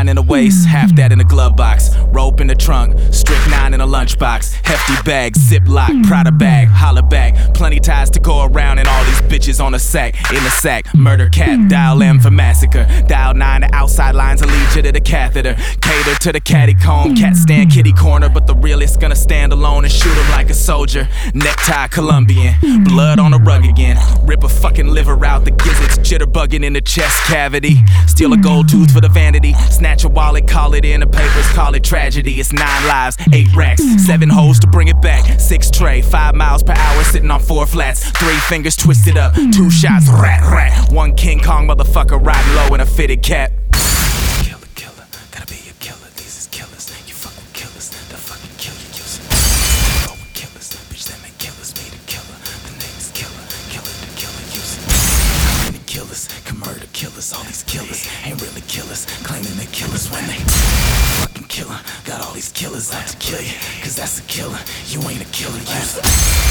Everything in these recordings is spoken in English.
in the waist, half that in the glove box. Rope in the trunk, strychnine in a lunchbox. Hefty bag, Ziploc, Prada bag, holla back. Plenty ties to go around and all these bitches on the sack. In the sack, murder cat, dial M for massacre. Dial 9 to outside lines will lead you to the catheter. Cater to the catty comb, cat stand kitty corner. But the realest gonna stand alone and shoot him like a soldier. Necktie Colombian, blood on the rug again. Rip a fucking liver out the gizzards, jitterbugging in the chest cavity. Steal a gold tooth for the vanity. Snatch a wallet, call it in the papers, call it tragedy. It's 9 lives, 8 racks, 7 hoes to bring it back. 6 tray, 5 miles per hour, sitting on 4 flats. 3 fingers twisted up, 2 shots, rat rat. 1 King Kong motherfucker riding low in a fitted cap. Killer, killer, gotta be a killer. These is killers, you fuck with killers. The fucking kill you using. Roll with killers, bitch that make killers. Me the killer, the name is killer. Killer the killer using. How many killers can murder killers? All these killers ain't really killers, claiming they killers when they fucking killer. Got all these killers out to kill you, cause that's a killer. You ain't a killer, user.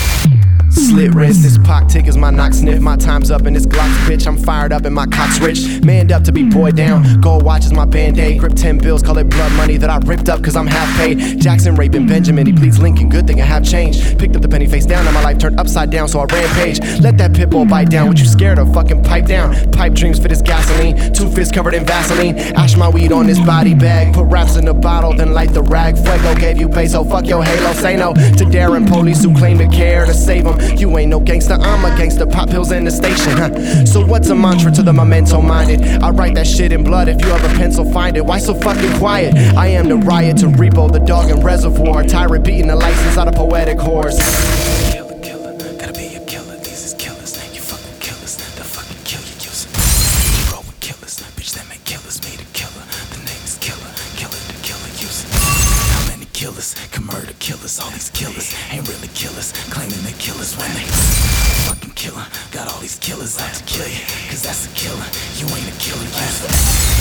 Slit wrist, this Pac tick is my knock sniff. My time's up and this Glock's bitch. I'm fired up and my cock's rich. Manned up to be boy down. Gold watch is my band-aid. Grip 10 bills, call it blood money that I ripped up cause I'm half paid. Jackson raping Benjamin, he bleeds Lincoln. Good thing I have changed. Picked up the penny face down, now my life turned upside down, so I rampage. Let that pit bull bite down. What you scared of? Fucking pipe down. Pipe dreams for this gasoline. 2 fists covered in Vaseline. Ash my weed on this body bag. Put raps in a bottle, then light the rag. Fuego gave you peso, fuck your halo. Say no to daring police who claim to care to save them. You ain't no gangster, I'm a gangster. Pop pills in the station, huh? So what's a mantra to the memento minded? I write that shit in blood, if you have a pencil, find it. Why so fucking quiet? I am the riot to Repo, the dog and reservoir. Tyrant beating the license out of poetic horse. Killer, killer, gotta be a killer. These is killers, you fuck with killers. The fucking kill you using. You roll with killers, bitch that make killers. Me the killer, the name is killer. Killer the killer using. How many killers can murder killers? All these killers ain't really killers, claiming they killers when they fucking killer. Got all these killers out to kill you, cause that's a killer. You ain't a killer, user.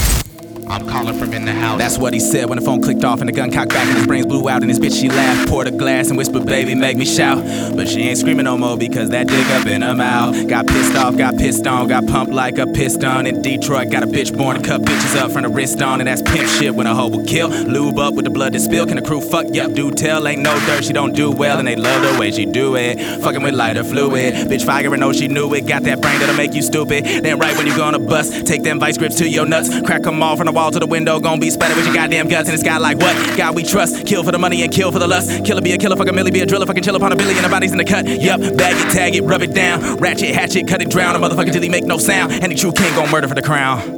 I'm calling from in the house. That's what he said when the phone clicked off and the gun cocked back and his brains blew out and his bitch she laughed, poured a glass and whispered, baby, make me shout. But she ain't screaming no more because that dick up in her mouth. Got pissed off, got pissed on, got pumped like a piston. In Detroit, got a bitch born to cut bitches up from the wrist on. And that's pimp shit when a hoe will kill. Lube up with the blood that spill. Can the crew fuck? Yup, do tell. Ain't no dirt, she don't do well. And they love the way she do it. Fucking with lighter fluid. Bitch firing, know she knew it. Got that brain that'll make you stupid. Then right when you gonna bust, take them vice grips to your nuts. Crack them all from the wall to the window. Gonna be spattered with your goddamn guts. And it's got like what? God we trust. Kill for the money and kill for the lust. Killer be a killer, fuck a millie, be a driller. Fucking chill upon a billion of bodies in the cut. Yup, bag it, tag it, rub it down. Ratchet, hatchet, cut it, drown. A motherfucker till he make no sound. And the true king gon' murder for the crown.